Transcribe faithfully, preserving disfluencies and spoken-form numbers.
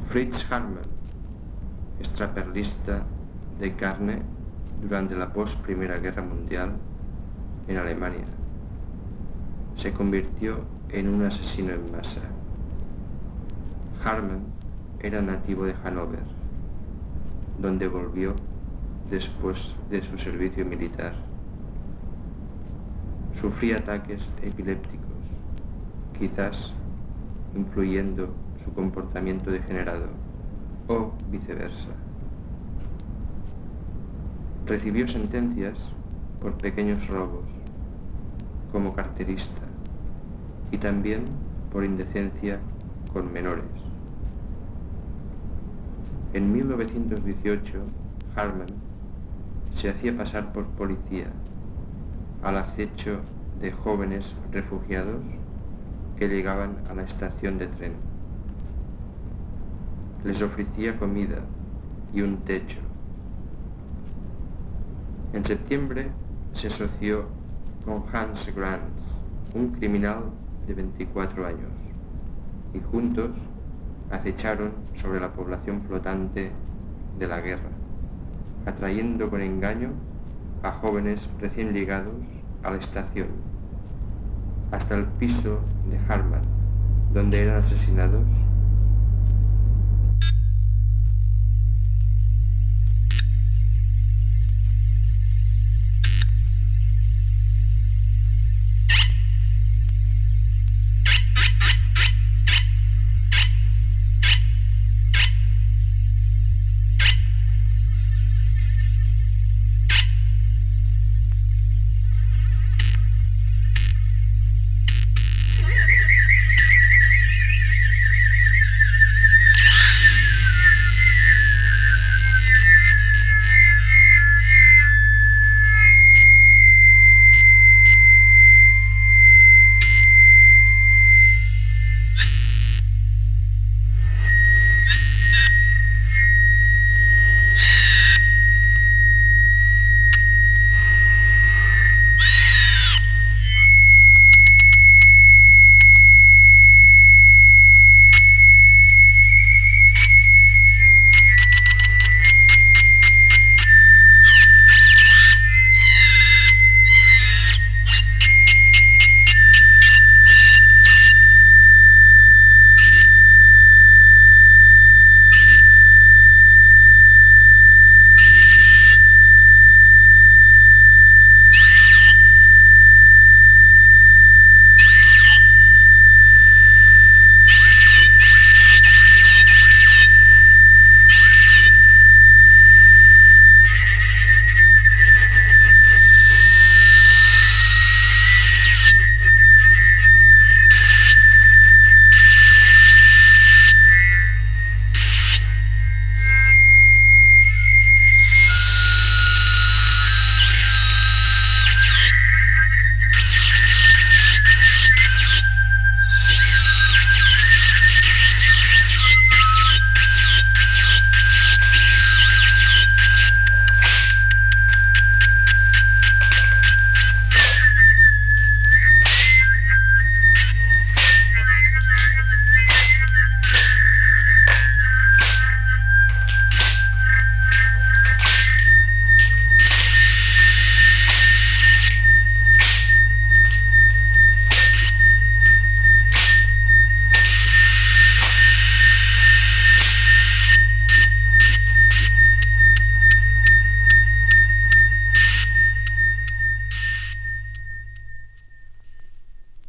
Fritz Hartmann, extraperlista de carne durante la post-Primera Guerra Mundial en Alemania, se convirtió en un asesino en masa. Hartmann era nativo de Hannover, donde volvió después de su servicio militar. Sufría ataques epilépticos, quizás influyendo su comportamiento degenerado, o viceversa. Recibió sentencias por pequeños robos, como carterista, y también por indecencia con menores. En mil novecientos dieciocho, Hartmann se hacía pasar por policía al acecho de jóvenes refugiados que llegaban a la estación de tren. Les ofrecía comida y un techo. En septiembre se asoció con Hans Grant, un criminal de veinticuatro años, y juntos acecharon sobre la población flotante de la guerra, atrayendo con engaño a jóvenes recién llegados a la estación, hasta el piso de Hartmann, donde eran asesinados